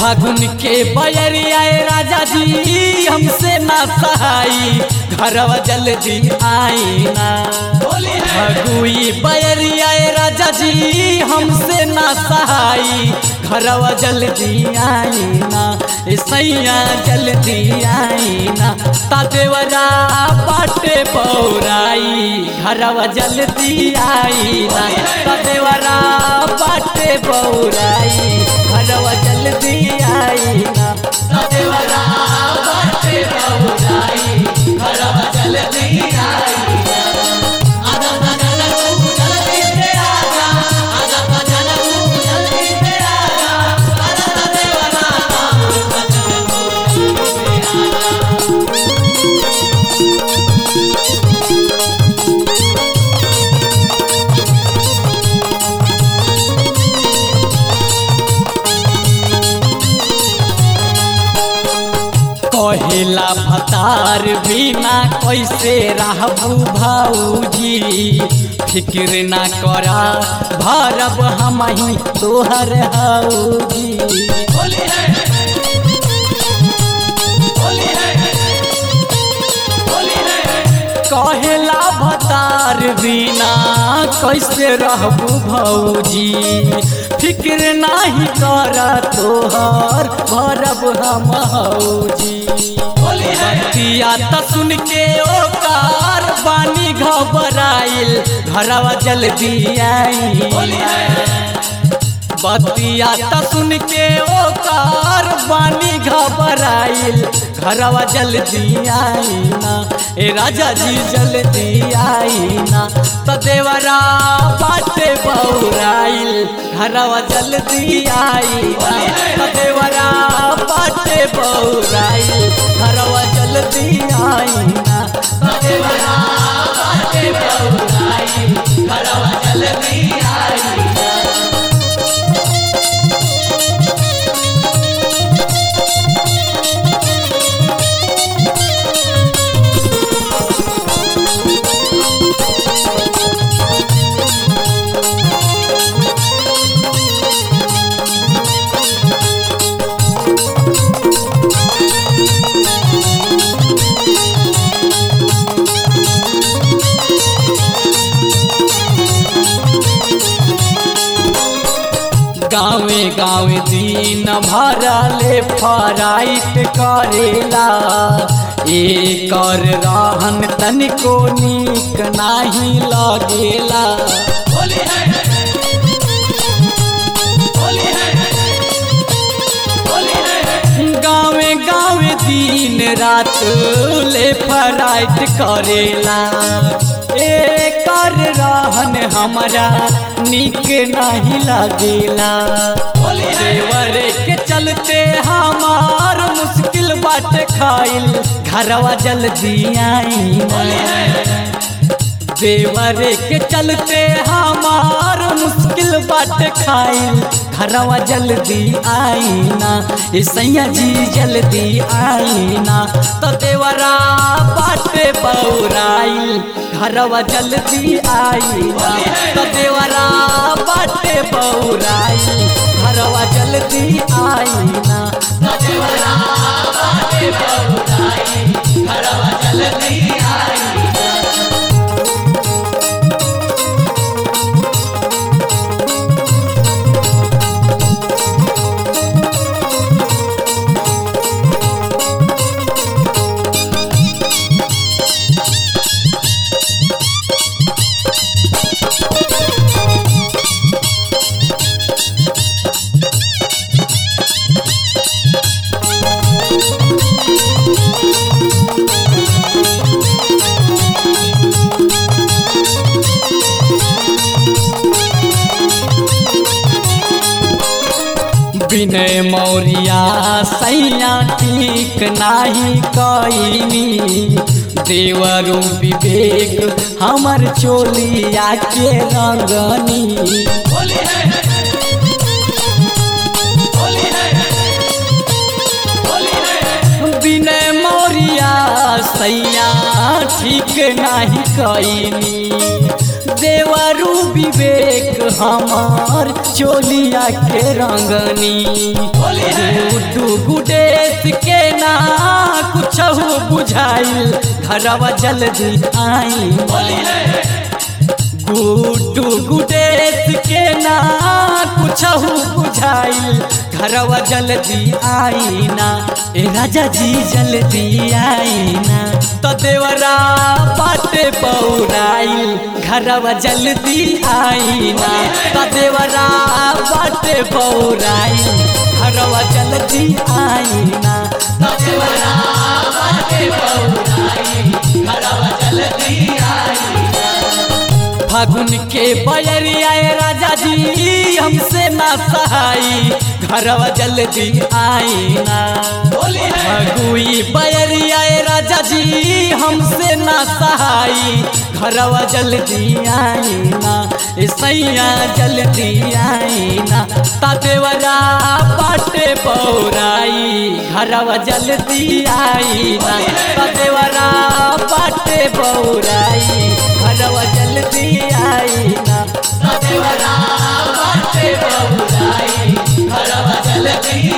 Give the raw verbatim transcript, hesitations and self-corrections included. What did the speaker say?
फागुन के बयरिया राजा जी हमसे ना सहाई घरवा जल्दी आईना। फगुई बयरिया राजा जी हमसे ना सहाई घरवा जल्दी आईना। सैया जल्दी आईना तादेवरा बाटे बौराई घरवा जल्दी आईना। तादेवरा बाटे बौराई घरवा जल्दी आईना। तादेवरा बाटे बौराई घरवा जल्दी आईना। आजा आजा तू जल्दी से आजा, आजा आजा तू जल्दी से आजा, आजा तादेवरा कहेला भतार बिना कैसे रहबू भौजी फिक्र ना करा भरब हम ही तोहर हौजी। कहेला भतार बिना कैसे रहबू भौजी फिक्र नाही कर तोहर भरब हम हौजी। बतिया त सुन के ओकार बानी घबराइल घरवा जल्दी आई। बतिया त सुन के ओकार बानी घबराइल घरवा जल्दी आईना। ए राजा जी जल्दी आईना तदेवरा बाटे बौराइल घरवा जल्दी आईना। तदेवरा बाटे बौराइल घरवा जल्दी आईना। तदेवरा बाटे बौराइल घरवा जल्दी आईना। गाँवे गाँवे दिन भरले फराइट करेला एकर रहन तनिको नीक नाही लगेला। गाँवे गाँवे दिन रात ले फराइट करेला एकर रहन हमरा नीक नहीं लगेला। देवरे के चलते हमार मुश्किल बाटे खाइल घरवा जल्दी आईना। देवरे के चलते हमार मुश्किल बाटे खाइल घरवा जल्दी आईना। ए सैया जी जल्दी आईना तो देवरा बाटे बौराइल घरवा जल्दी आईना। तो देवरा बाटे बौराइल घरवा जल्दी आईना। तो देवरा बाटे बौराइल घरवा जल्दी आईना। विनय मौर्या सैया ठीक नाही कईनी देवरु विवेक हमर चोलिया के रंगनी। विनय मौर्या सैया ठीक नाही कईनी देवरू विवेक हमार चोलिया के रंगनी गुड्डू गुडेश के ना कुछ बुझाइल घरवा जल्दी आई गुड्डू गुडेश के ना कुछ बुझाइल घरवा जल्दी आई ना ए राजा जी जल्दी आई ना तो देवरा बाटे पौराइल घरवा जल्दी आई ना तो देवरा बाटे पौराइल घरवा जल्दी आई ना तो देवरा बाटे पौराइल घरवा जल्दी आई ना फागुन के बयरिया राजा जी हमसे ना सहाई घरवा जल्दी आई ना फगुई बयरिया राजा जी हमसे ना सहाई घरवा जल्दी आई ना सैया जल्दी आई ना तादेवरा बाटे पौराई घरवा जल्दी आई ना तादेवरा बाटे पौराई घरवा जल्दी आई ना तादेवरा बाटे पौराई घरवा जल्दी